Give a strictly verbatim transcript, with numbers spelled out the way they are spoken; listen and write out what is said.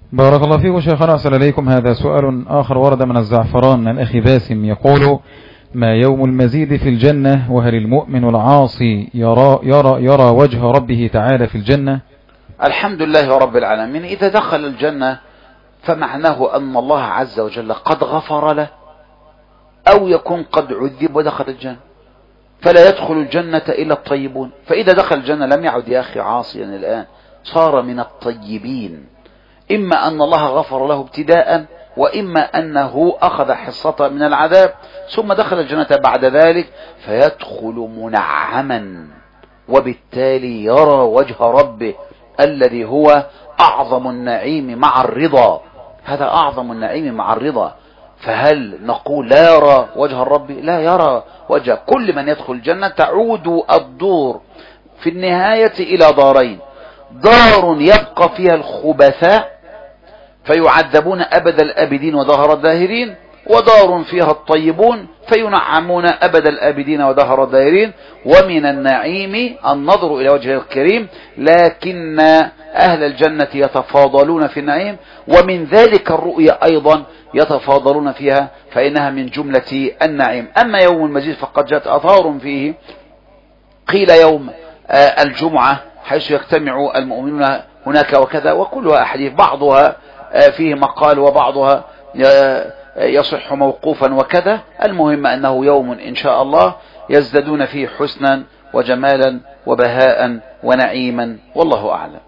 بارك الله فيكم شيخنا، أحسن إليكم. هذا سؤال آخر ورد من الزعفران من الأخ باسم، يقول: ما يوم المزيد في الجنة؟ وهل المؤمن العاصي يرى, يرى, يرى وجه ربه تعالى في الجنة؟ الحمد لله رب العالمين. إذا دخل الجنة فمعناه أن الله عز وجل قد غفر له، أو يكون قد عذب ودخل الجنة، فلا يدخل الجنة إلا الطيبون. فإذا دخل الجنة لم يعد يا أخي عاصيا الآن، صار من الطيبين، إما أن الله غفر له ابتداء، وإما أنه أخذ حصة من العذاب ثم دخل الجنة بعد ذلك، فيدخل منعما، وبالتالي يرى وجه ربه الذي هو أعظم النعيم مع الرضا. هذا أعظم النعيم مع الرضا. فهل نقول لا يرى وجه الرب؟ لا، يرى وجه. كل من يدخل الجنة تعود الدور في النهاية إلى دارين: دار يبقى فيها الخبثاء فيعذبون أبد الآبدين ودهر الداهرين، ودار فيها الطيبون فينعمون أبد الآبدين ودهر الداهرين. ومن النعيم النظر إلى وجه الكريم، لكن أهل الجنة يتفاضلون في النعيم، ومن ذلك الرؤيا أيضا يتفاضلون فيها، فإنها من جملة النعيم. أما يوم المزيد فقد جاءت آثار فيه، قيل يوم الجمعة حيث يجتمع المؤمنون هناك وكذا، وكلها أحاديث، بعضها فيه مقال وبعضها يصح موقوفا وكذا. المهم أنه يوم إن شاء الله يزدادون فيه حسنا وجمالا وبهاء ونعيما، والله أعلم.